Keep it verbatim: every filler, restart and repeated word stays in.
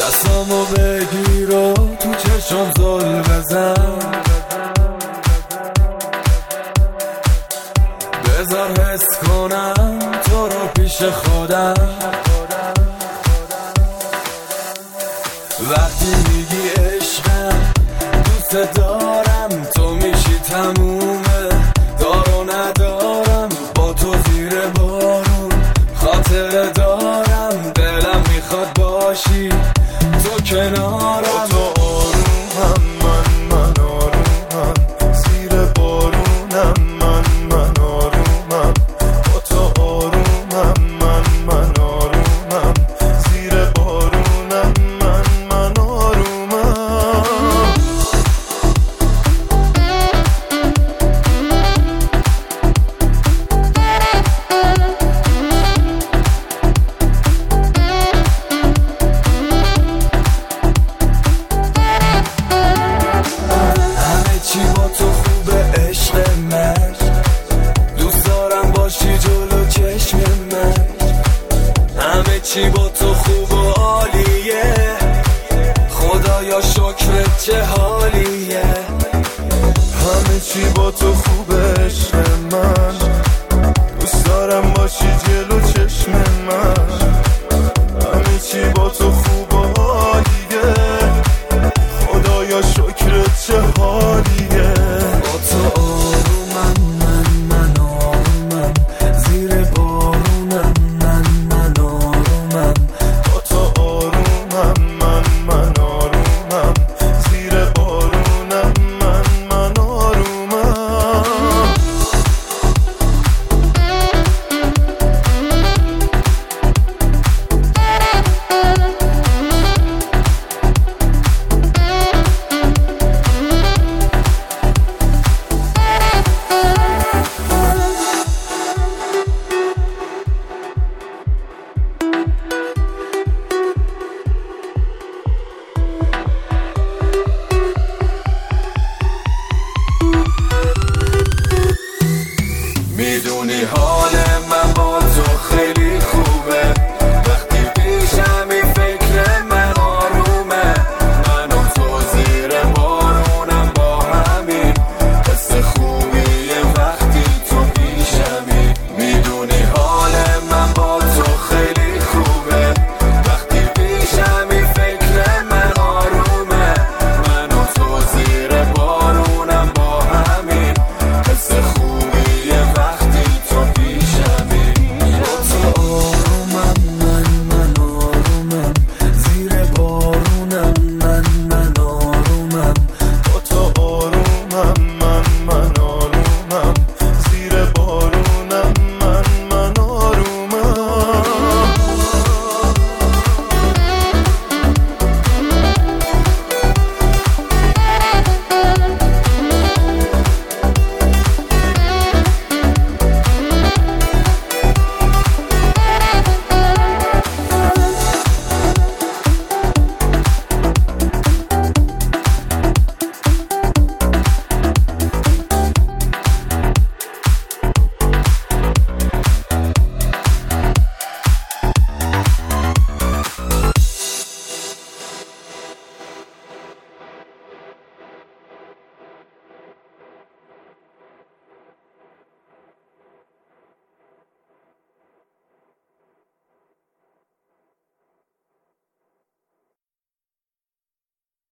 دستامو بگیر و تو چشم زل بزن، بذار حس کنم تو رو پیش خودم. وقتی میگی عشقم دوست دارم، تو میشی تمومه، دارو ندارم با تو زیر بارون، خاطر دارم دلم میخواد باشی تو کنارم. تو آرومم من من آرومم، زیر بارونم من من آرومم. با تو آرومم من من آرومم، زیر بارونم من من آرومم. چی با تو خوبه عشق من، دوست دارم باشی جلو چشم من. همه چی با تو خوب و عالیه، خدایا شکرت چه حالیه. همه چی با تو خوبه عشق من، دوست دارم باشی جلو